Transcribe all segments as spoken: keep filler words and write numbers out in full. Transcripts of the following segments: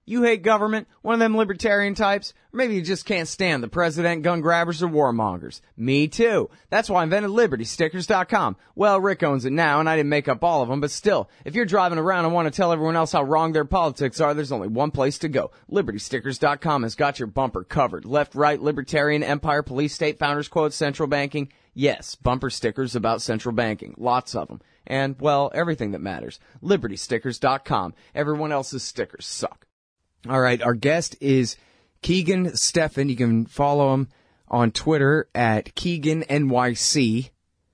You hate government, one of them libertarian types, or maybe you just can't stand the president, gun grabbers, or warmongers. Me too. That's why I invented Liberty Stickers dot com. Well, Rick owns it now, and I didn't make up all of them, but still, if you're driving around and want to tell everyone else how wrong their politics are, there's only one place to go. Liberty Stickers dot com has got your bumper covered. Left, right, libertarian, empire, police, state, founders quotes, central banking. Yes, bumper stickers about central banking. Lots of them. And, well, everything that matters. Liberty Stickers dot com. Everyone else's stickers suck. All right, our guest is Keegan Steffen. You can follow him on Twitter at Keegan N Y C.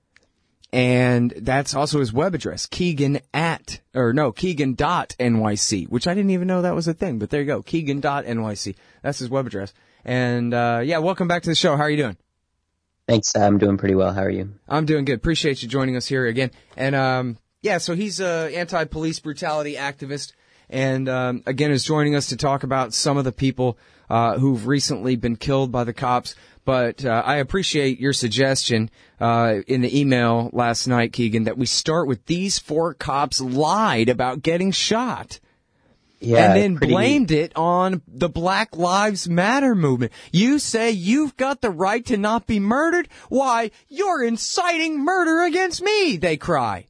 And that's also his web address, Keegan at, or no, Keegan dot N Y C, which I didn't even know that was a thing, but there you go, Keegan dot N Y C. That's his web address. And, uh, yeah, welcome back to the show. How are you doing? Thanks. I'm doing pretty well. How are you? I'm doing good. Appreciate you joining us here again. And, um, yeah, so he's a anti-police brutality activist. And, um, again, is joining us to talk about some of the people, uh, who've recently been killed by the cops. But, uh, I appreciate your suggestion, uh, in the email last night, Keegan, that we start with these four cops lied about getting shot. Yeah, and then pretty... blamed it on the Black Lives Matter movement. You say you've got the right to not be murdered? Why, you're inciting murder against me, they cry.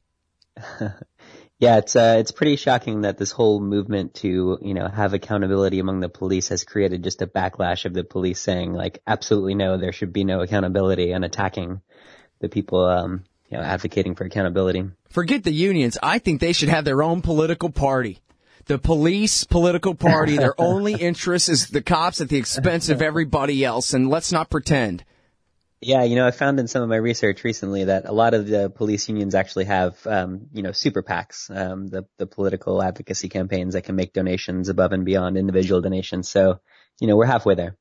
Yeah, it's uh, it's pretty shocking that this whole movement to, you know, have accountability among the police has created just a backlash of the police saying, like, absolutely no, there should be no accountability, and attacking the people, um, you know, advocating for accountability. Forget the unions. I think they should have their own political party. The police political party, their only interest is the cops at the expense of everybody else, and let's not pretend. Yeah, you know, I found in some of my research recently that a lot of the police unions actually have, um, you know, super PACs, um, the, the political advocacy campaigns that can make donations above and beyond individual donations. So, you know, we're halfway there.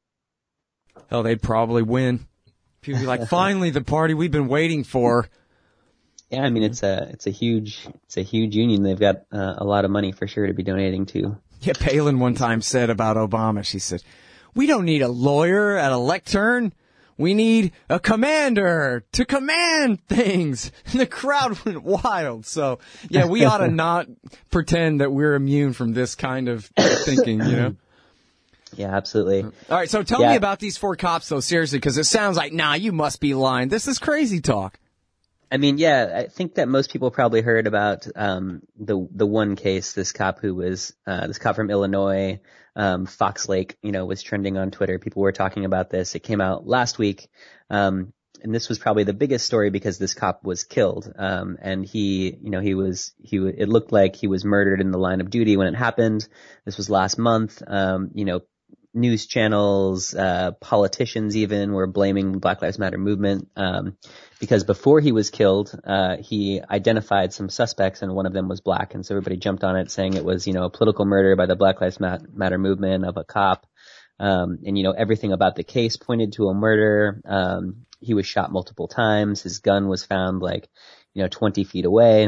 Oh, they'd probably win. People be like, finally, the party we've been waiting for. Yeah, I mean, it's a, it's a huge, it's a huge union. They've got uh, a lot of money for sure to be donating to. Yeah, Palin one time said about Obama, she said, we don't need a lawyer at a lectern. We need a commander to command things. And the crowd went wild. So, yeah, we ought to not pretend that we're immune from this kind of thinking, you know? Yeah, absolutely. All right, so tell yeah. me about these four cops, though, seriously, because it sounds like, nah, you must be lying. This is crazy talk. I mean, yeah, I think that most people probably heard about um the the one case, this cop who was, uh this cop from Illinois, um Fox Lake, you know, was trending on Twitter. People were talking about this. It came out last week, um and this was probably the biggest story because this cop was killed, um and he, you know, he was, he it looked like he was murdered in the line of duty when it happened. This was last month. Um, you know, news channels, uh, politicians even were blaming the Black Lives Matter movement, um, because before he was killed, uh, he identified some suspects and one of them was black. And so everybody jumped on it saying it was, you know, a political murder by the Black Lives Matter movement of a cop. Um, and, you know, everything about the case pointed to a murder. Um, he was shot multiple times. His gun was found like, you know, twenty feet away.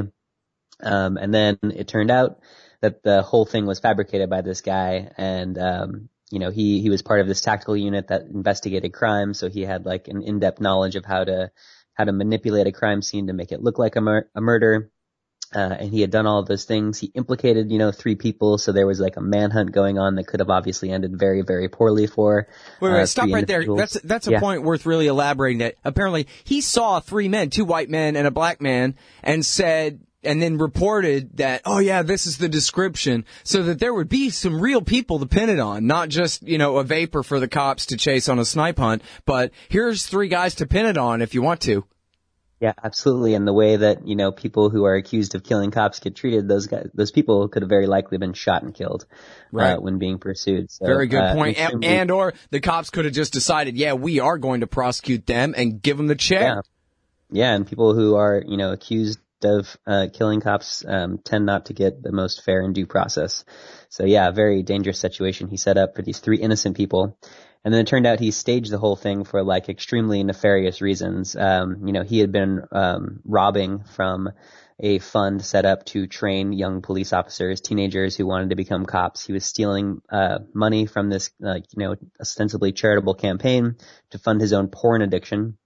Um, and then it turned out that the whole thing was fabricated by this guy. And, um, you know, he, he was part of this tactical unit that investigated crime. So he had like an in-depth knowledge of how to, how to manipulate a crime scene to make it look like a, mur- a murder. Uh, and he had done all of those things. He implicated, you know, three people. So there was like a manhunt going on that could have obviously ended very, very poorly for. Wait, wait, uh, stop right there. That's, that's a yeah. point worth really elaborating that apparently he saw three men, two white men and a black man, and said, and then reported that, oh yeah, this is the description, so that there would be some real people to pin it on, not just, you know, a vapor for the cops to chase on a snipe hunt, but here's three guys to pin it on if you want to. Yeah, absolutely. And the way that, you know, people who are accused of killing cops get treated, those guys, those people could have very likely been shot and killed, right, uh, when being pursued. So, very good uh, point. And, and or the cops could have just decided, yeah, we are going to prosecute them and give them the chair. Yeah. Yeah. And people who are, you know, accused of uh, killing cops um, tend not to get the most fair and due process. So yeah, very dangerous situation he set up for these three innocent people. And then it turned out he staged the whole thing for like extremely nefarious reasons. Um, you know, he had been um, robbing from a fund set up to train young police officers, teenagers who wanted to become cops. He was stealing uh, money from this, uh, you know, ostensibly charitable campaign to fund his own porn addiction.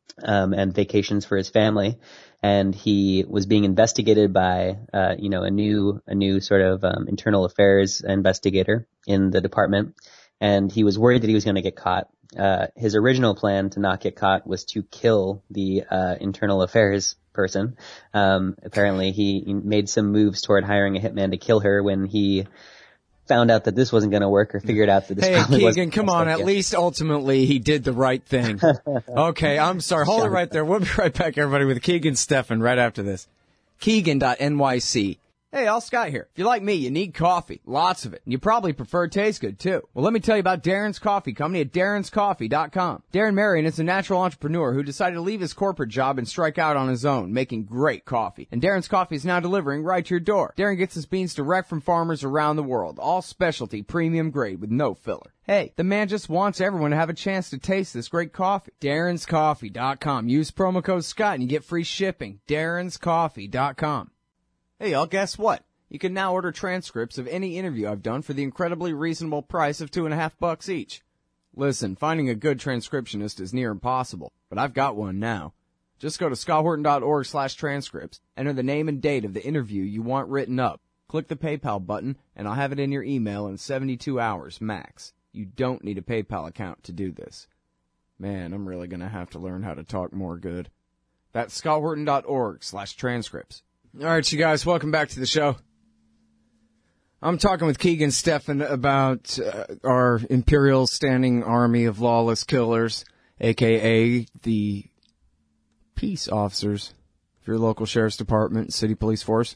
um, and vacations for his family. And he was being investigated by, uh, you know, a new, a new sort of, um, internal affairs investigator in the department. And he was worried that he was going to get caught. Uh, his original plan to not get caught was to kill the, uh, internal affairs person. Um, apparently he made some moves toward hiring a hitman to kill her when he found out that this wasn't going to work or figured out that this hey, probably Keegan, wasn't. Come on. At least ultimately he did the right thing. Okay, I'm sorry. Hold it right there. We'll be right back, everybody, with Keegan Steffen right after this. Keegan dot N Y C. Hey, all Scott here. If you're like me, you need coffee. Lots of it. And you probably prefer it tastes good, too. Well, let me tell you about Darren's Coffee Company at Darren's Coffee dot com. Darren Marion is a natural entrepreneur who decided to leave his corporate job and strike out on his own, making great coffee. And Darren's Coffee is now delivering right to your door. Darren gets his beans direct from farmers around the world. All specialty, premium grade with no filler. Hey, the man just wants everyone to have a chance to taste this great coffee. Darren's Coffee dot com. Use promo code Scott and you get free shipping. Darren's Coffee dot com. Hey, y'all, guess what? You can now order transcripts of any interview I've done for the incredibly reasonable price of two and a half bucks each. Listen, finding a good transcriptionist is near impossible, but I've got one now. Just go to scott horton dot org slash transcripts, enter the name and date of the interview you want written up, click the PayPal button, and I'll have it in your email in seventy-two hours max. You don't need a PayPal account to do this. Man, I'm really going to have to learn how to talk more good. That's scott horton dot org slash transcripts. All right, you guys, welcome back to the show. I'm talking with Keegan Steffen about uh, our Imperial Standing Army of Lawless Killers, a k a the peace officers of your local sheriff's department, city police force.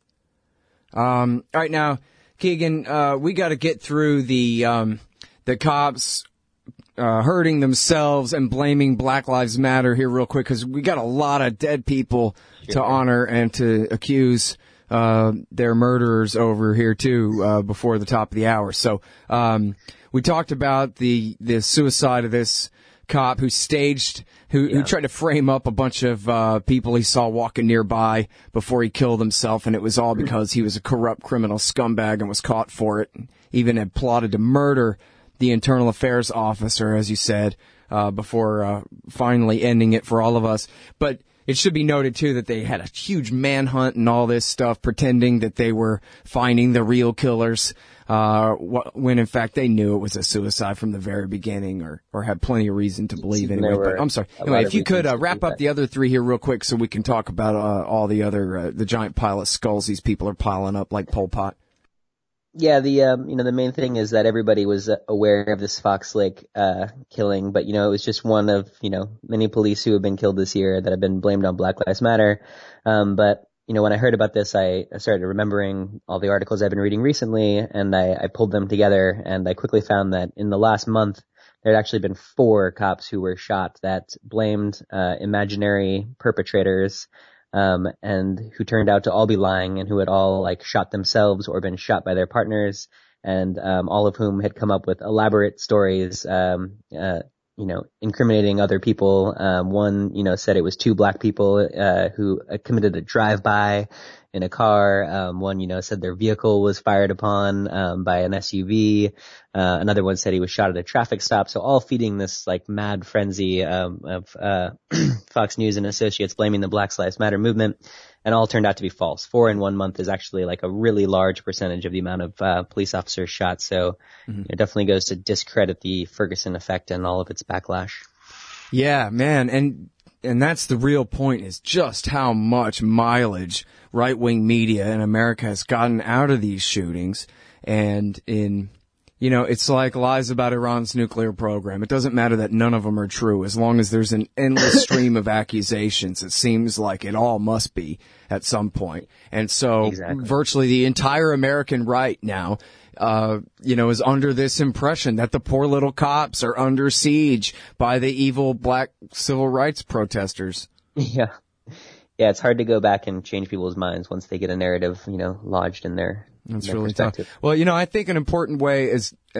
Um, all right, now, Keegan, uh, we got to get through the um, the cops uh, hurting themselves and blaming Black Lives Matter here real quick, because we got a lot of dead people sure. to honor and to accuse uh their murderers over here too uh before the top of the hour. So um we talked about the the suicide of this cop who staged who yeah. who tried to frame up a bunch of uh people he saw walking nearby before he killed himself, and it was all because he was a corrupt criminal scumbag and was caught for it, and even had plotted to murder the internal affairs officer, as you said, uh before uh finally ending it for all of us. But it should be noted, too, that they had a huge manhunt and all this stuff, pretending that they were finding the real killers, uh, when, in fact, they knew it was a suicide from the very beginning, or, or had plenty of reason to believe anyway. But I'm sorry. Anyway, if you could uh, wrap up the other three here real quick so we can talk about uh, all the other, uh, the giant pile of skulls these people are piling up like Pol Pot. Yeah, the um, you know, the main thing is that everybody was aware of this Fox Lake uh killing, but you know, it was just one of, you know, many police who have been killed this year that have been blamed on Black Lives Matter. Um, but you know, when I heard about this, I, I started remembering all the articles I've been reading recently, and I, I pulled them together, and I quickly found that in the last month there had actually been four cops who were shot that blamed uh imaginary perpetrators. Um, and who turned out to all be lying, and who had all like shot themselves or been shot by their partners, and um, all of whom had come up with elaborate stories, um, uh, you know, incriminating other people. Um, one, you know, said it was two black people uh, who uh, committed a drive-by in a car. Um, one, you know, said their vehicle was fired upon um, by an S U V. Uh, another one said he was shot at a traffic stop. So all feeding this like mad frenzy um, of uh, Fox News and Associates blaming the Black Lives Matter movement, and all turned out to be false. Four in one month is actually like a really large percentage of the amount of uh, police officers shot. So mm-hmm. it definitely goes to discredit the Ferguson effect and all of its backlash. Yeah, man, and and that's the real point, is just how much mileage right-wing media in America has gotten out of these shootings. And in, you know, it's like lies about Iran's nuclear program. It doesn't matter that none of them are true. As long as there's an endless stream of accusations, it seems like it all must be at some point. And so exactly. virtually the entire American right now, uh, you know, is under this impression that the poor little cops are under siege by the evil black civil rights protesters. Yeah. Yeah, it's hard to go back and change people's minds once they get a narrative, you know, lodged in their That's their really tough. Well, you know, I think an important way is, and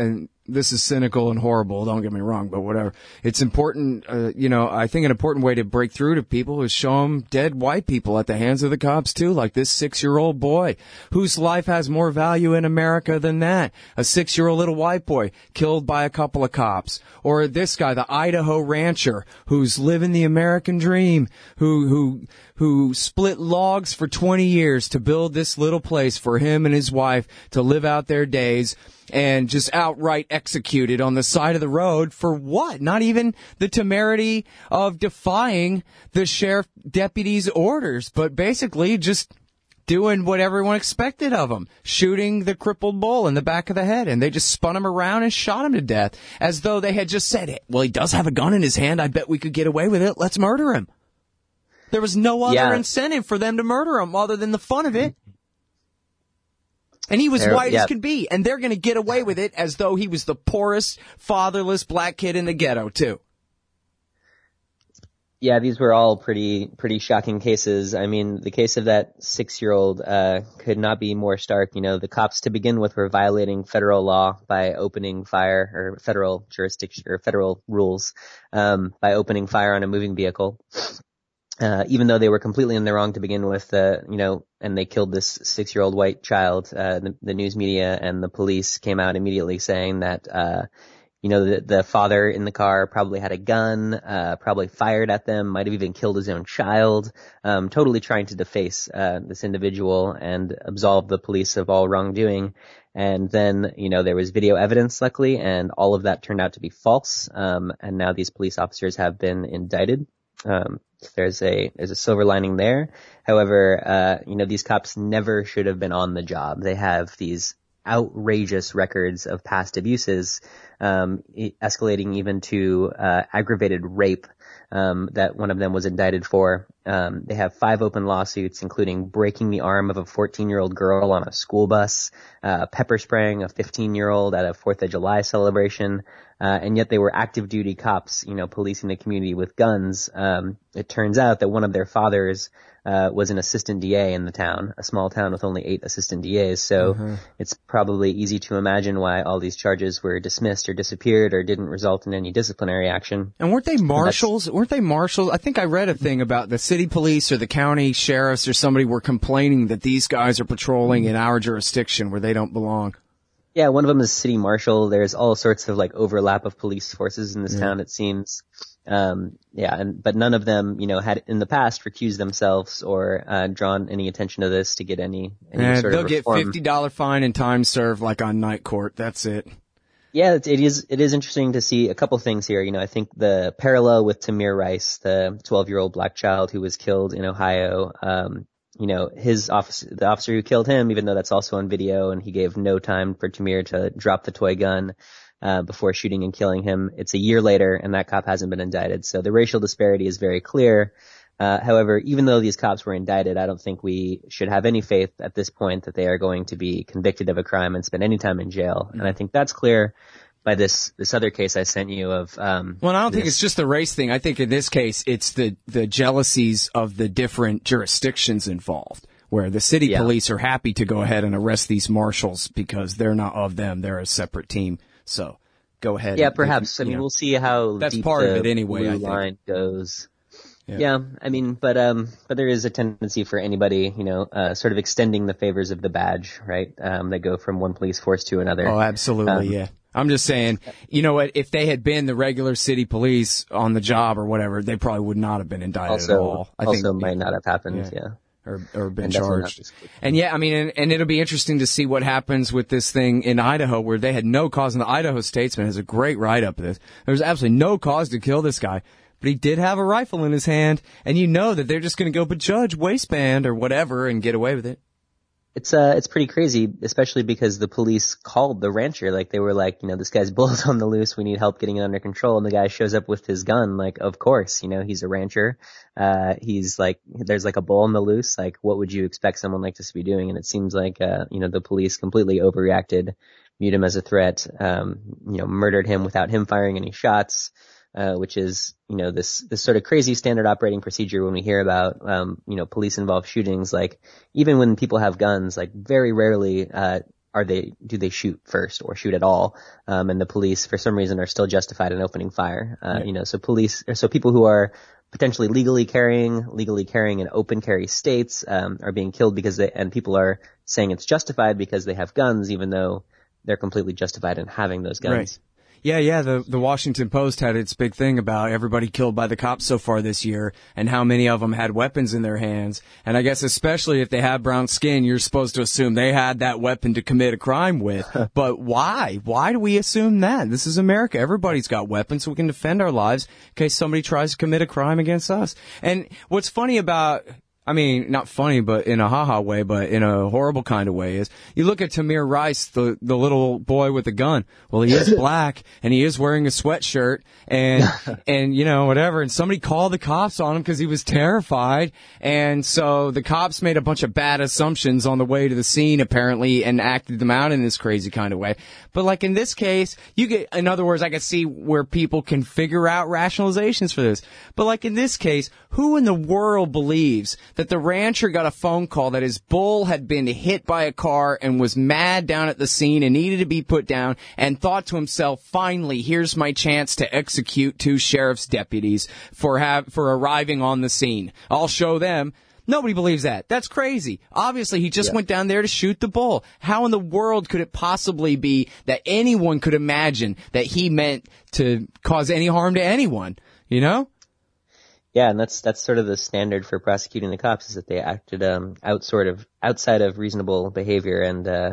this is cynical and horrible, don't get me wrong, but whatever. It's important, uh, you know, I think an important way to break through to people is show them dead white people at the hands of the cops too, like this six-year-old boy whose life has more value in America than that. A six-year-old little white boy killed by a couple of cops. Or this guy, the Idaho rancher who's living the American dream, who, who, who split logs for twenty years to build this little place for him and his wife to live out their days, and just outright executed on the side of the road for what? Not even the temerity of defying the sheriff deputy's orders, but basically just doing what everyone expected of him, shooting the crippled bull in the back of the head, and they just spun him around and shot him to death as though they had just said, well, he does have a gun in his hand. I bet we could get away with it. Let's murder him. There was no other yeah. incentive for them to murder him other than the fun of it. And he was They're, white yeah. as can be, and they're going to get away with it as though he was the poorest, fatherless black kid in the ghetto, too. Yeah, these were all pretty pretty shocking cases. I mean, the case of that six-year-old uh could not be more stark. You know, the cops to begin with were violating federal law by opening fire, or federal jurisdiction, or federal rules, um, by opening fire on a moving vehicle. Uh, even though they were completely in the wrong to begin with, uh, you know, and they killed this six-year-old white child, uh, the, the news media and the police came out immediately saying that, uh, you know, the, the father in the car probably had a gun, uh, probably fired at them, might have even killed his own child, um, totally trying to deface, uh, this individual and absolve the police of all wrongdoing. And then, you know, there was video evidence, luckily, and all of that turned out to be false. Um, and now these police officers have been indicted. Um, there's a, there's a silver lining there. However, uh, you know, these cops never should have been on the job. They have these outrageous records of past abuses, um, escalating even to, uh, aggravated rape, um, that one of them was indicted for. Um, they have five open lawsuits, including breaking the arm of a fourteen-year-old girl on a school bus, uh, pepper spraying a fifteen-year-old at a Fourth of July celebration, uh, and yet they were active duty cops, you know, policing the community with guns. Um, it turns out that one of their fathers, uh, was an assistant D A in the town, a small town with only eight assistant D As. So mm-hmm. It's probably easy to imagine why all these charges were dismissed or disappeared or didn't result in any disciplinary action. And weren't they marshals? Weren't they marshals? I think I read a thing about the city police or the county sheriffs or somebody were complaining that these guys are patrolling in our jurisdiction where they don't belong. Yeah, one of them is city marshal. There's all sorts of like overlap of police forces in this yeah. town, it seems. Um, yeah, and, but none of them, you know, had in the past recused themselves or, uh, drawn any attention to this to get any, any yeah, sort they'll of reform. get fifty dollars fine and time served like on night court. That's it. Yeah, it is, it is interesting to see a couple things here. You know, I think the parallel with Tamir Rice, the twelve-year-old black child who was killed in Ohio, um, you know, his officer, the officer who killed him, even though that's also on video, and he gave no time for Tamir to drop the toy gun, uh, before shooting and killing him. It's a year later, and that cop hasn't been indicted. So the racial disparity is very clear. Uh, however, even though these cops were indicted, I don't think we should have any faith at this point that they are going to be convicted of a crime and spend any time in jail. Mm-hmm. And I think that's clear by this, this other case I sent you of, um, well, I don't this. think it's just the race thing. I think in this case, it's the, the jealousies of the different jurisdictions involved, where the city yeah. police are happy to go ahead and arrest these marshals because they're not of them. They're a separate team. So go ahead. Yeah, perhaps. Can, I mean, know, we'll see how that's deep part the of it anyway, blue I think. line goes. Yeah. yeah, I mean, but um, but there is a tendency for anybody, you know, uh, sort of extending the favors of the badge, right? Um, that go from one police force to another. Oh, absolutely, um, yeah. I'm just saying, you know what? If they had been the regular city police on the job or whatever, they probably would not have been indicted also, at all. I also think, might not have happened, yeah. yeah. Or, or been and charged. And yeah, I mean, and, and it'll be interesting to see what happens with this thing in Idaho, where they had no cause, and the Idaho Statesman has a great write-up of this. There was absolutely no cause to kill this guy, but he did have a rifle in his hand, and you know that they're just going to go, but judge, waistband, or whatever, and get away with it. It's uh, it's pretty crazy, especially because the police called the rancher. Like, they were like, you know, this guy's bull's on the loose. We need help getting it under control. And the guy shows up with his gun. Like, of course, you know, he's a rancher. Uh, he's like, there's like a bull on the loose. Like, what would you expect someone like this to be doing? And it seems like, uh, you know, the police completely overreacted, viewed him as a threat, um, you know, murdered him without him firing any shots. Uh, which is, you know, this, this sort of crazy standard operating procedure when we hear about, um, you know, police involved shootings. Like, even when people have guns, like, very rarely, uh, are they, do they shoot first or shoot at all? Um, and the police, for some reason, are still justified in opening fire. Uh, right. you know, so police, so people who are potentially legally carrying, legally carrying in open carry states, um, are being killed because they, and people are saying it's justified because they have guns, even though they're completely justified in having those guns. Right. Yeah, yeah, the, the Washington Post had its big thing about everybody killed by the cops so far this year and how many of them had weapons in their hands. And I guess especially if they have brown skin, you're supposed to assume they had that weapon to commit a crime with. But why? Why do we assume that? This is America. Everybody's got weapons so we can defend our lives in case somebody tries to commit a crime against us. And what's funny about... I mean, not funny, but in a ha-ha way, but in a horrible kind of way is you look at Tamir Rice, the, the little boy with the gun. Well, he is black and he is wearing a sweatshirt and, and, you know, whatever. And somebody called the cops on him because he was terrified. And so the cops made a bunch of bad assumptions on the way to the scene, apparently, and acted them out in this crazy kind of way. But like in this case, you get, in other words, I can see where people can figure out rationalizations for this. But like in this case, who in the world believes that the rancher got a phone call that his bull had been hit by a car and was mad down at the scene and needed to be put down and thought to himself, finally, here's my chance to execute two sheriff's deputies for have, for arriving on the scene. I'll show them. Nobody believes that. That's crazy. Obviously, he just yeah. went down there to shoot the bull. How in the world could it possibly be that anyone could imagine that he meant to cause any harm to anyone? You know? Yeah, and that's that's sort of the standard for prosecuting the cops is that they acted um out sort of outside of reasonable behavior, and uh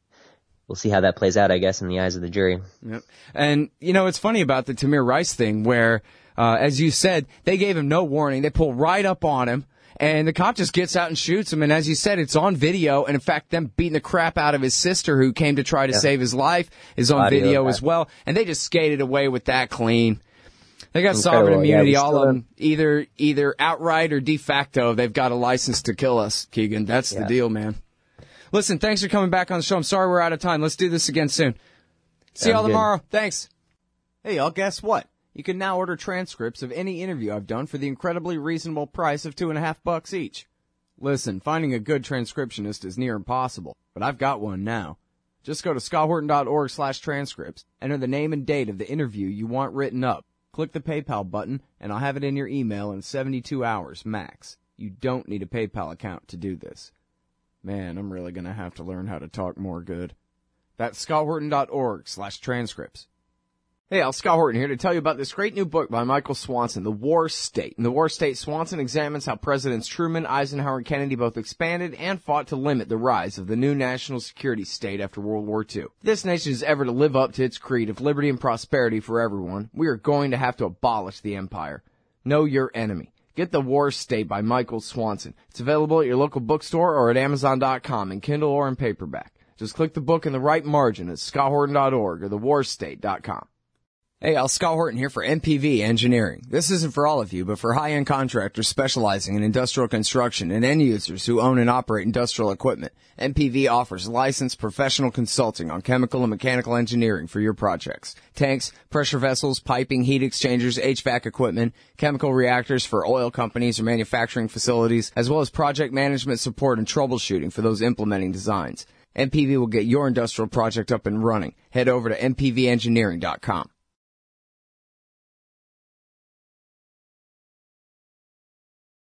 we'll see how that plays out, I guess, in the eyes of the jury. Yep. And you know, it's funny about the Tamir Rice thing, where uh as you said, they gave him no warning. They pull right up on him, and the cop just gets out and shoots him. And as you said, it's on video. And in fact, them beating the crap out of his sister, who came to try to yeah. save his life, is on Audio video as well. And they just skated away with that clean. They got Incredible. sovereign immunity, yeah, all of them, either either outright or de facto. They've got a license to kill us, Keegan. That's yeah. the deal, man. Listen, thanks for coming back on the show. I'm sorry we're out of time. Let's do this again soon. See y'all tomorrow. Thanks. Hey, y'all, guess what? You can now order transcripts of any interview I've done for the incredibly reasonable price of two and a half bucks each. Listen, finding a good transcriptionist is near impossible, but I've got one now. Just go to scotthorton.org slash transcripts, enter the name and date of the interview you want written up. Click the PayPal button, and I'll have it in your email in seventy-two hours, max. You don't need a PayPal account to do this. Man, I'm really going to have to learn how to talk more good. That's scotthorton.org slash transcripts. Hey, Al, Scott Horton here to tell you about this great new book by Michael Swanson, The War State. In The War State, Swanson examines how Presidents Truman, Eisenhower, and Kennedy both expanded and fought to limit the rise of the new national security state after World War Two. If this nation is ever to live up to its creed of liberty and prosperity for everyone, we are going to have to abolish the empire. Know your enemy. Get The War State by Michael Swanson. It's available at your local bookstore or at amazon dot com in Kindle or in paperback. Just click the book in the right margin at scott horton dot org or the war state dot com. Hey, Al, Scott Horton here for M P V Engineering. This isn't for all of you, but for high-end contractors specializing in industrial construction and end users who own and operate industrial equipment. M P V offers licensed professional consulting on chemical and mechanical engineering for your projects. Tanks, pressure vessels, piping, heat exchangers, H V A C equipment, chemical reactors for oil companies or manufacturing facilities, as well as project management support and troubleshooting for those implementing designs. M P V will get your industrial project up and running. Head over to m p v engineering dot com.